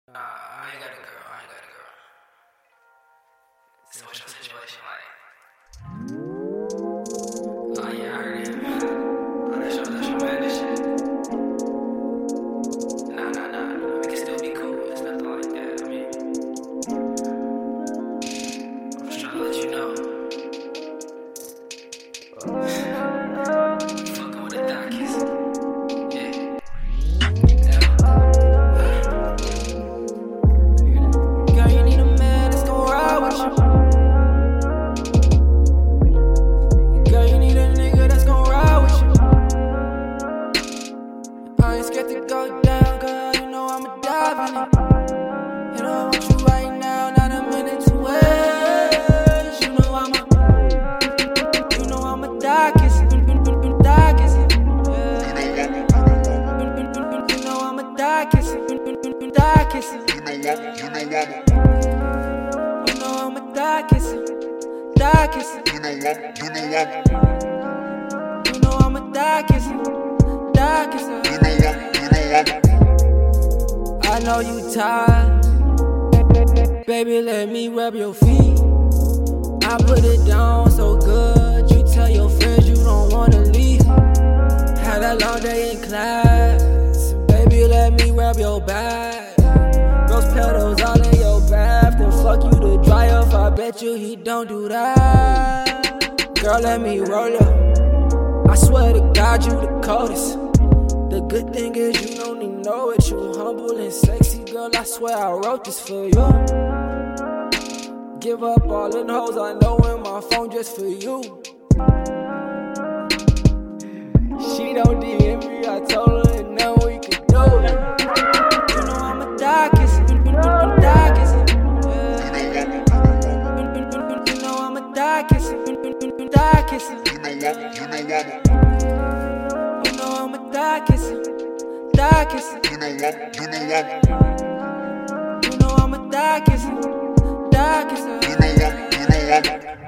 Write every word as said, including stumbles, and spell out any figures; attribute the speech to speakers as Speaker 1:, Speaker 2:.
Speaker 1: Nah, I ain't got a girl, I ain't got a girl. So what's your situation like? Oh yeah, I heard him. Oh, that's your, that's your man and shit. Nah, nah, nah, we can still be cool, it's nothing like that, I mean. I'm just trying to let you know. Fucking with the dockies.
Speaker 2: To go down, girl, you know I'ma dive in it. You know I want you right now, not a minute to waste. You know I'ma, you know I'ma die kissing, die kissing. You know I'ma die kissing, die kissing. You know I'ma die kissing, die kissing. You know I'ma die kissing, die kissing. I know you tired, baby, let me rub your feet. I put it down so good, you tell your friends you don't wanna leave. Had a long day in class, baby, let me rub your back. Rose petals all in your bath, then fuck you to dry off, I bet you he don't do that. Girl, let me roll up, I swear to God you the coldest. The good thing is you don't even know it. You humble and sexy, girl, I swear I wrote this for you. Give up all them hoes I know in my phone just for you. She don't D M me, I told her and now we can do it. You know I'ma die kissing, die kissing. You know I'ma die kissing, die kissing. You know I'ma die kissing, die kissing. You know I'ma die kissing, die kissing.